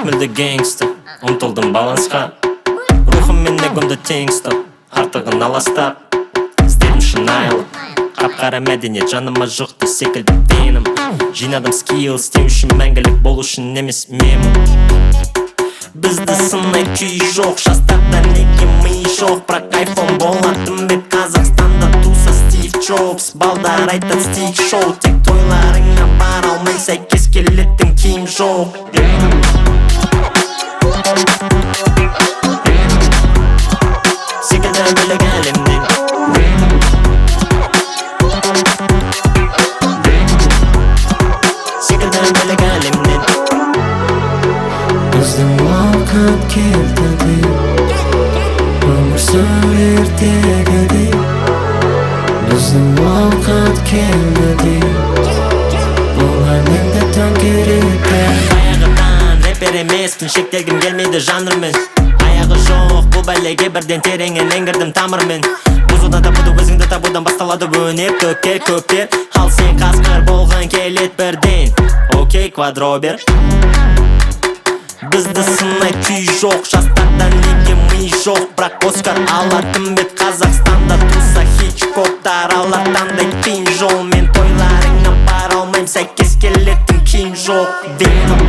мүлде геңста, ұмтылдым балансқа. Рухым мен эгомды тең ұстап, артығын аластап. Іздедім шынайылық, қап-қара мәдениет жаныма жұқты секілді венім. Жинадым скилл, істеу үшін мәңгілік болу үшін емес мемім. Бізді сынай күй жоқ, жастарда неге ми жоқ. Бірақ айфон болатын бет Қазақстанда туса Стив Джобс. Балдар айтат стик шоу, тек тойларыңа бара алмай сәйкес келетін киім жоқ. Секілді бөлек әлемнен, секілді бөлек әлемнен. Біздің уақыт келді, өмір сүрер тегідей. Біздің уақыт келді, бұл әлемді төңкереді. Баяғыдан рэпер емеспін, шектелгім келмейді жанрмен. Аяғы жоқ бұл бәлеге бірден тереңнен кірдім тамырмен. Бұзудан табуды өзіңді табудан басталады өнер төкке көптер. Ал сен қасқыр болған келет бірден. Окей, квадробер. Бізді сынай күй жоқ, жастарда неге ми жоқ. Бірақ Оскар алатын бет Қазақстанда туса Хичкоктар алатандай қиын жол. Мен тойларыңа бара алмайм, сәйкес келетін киім жоқ.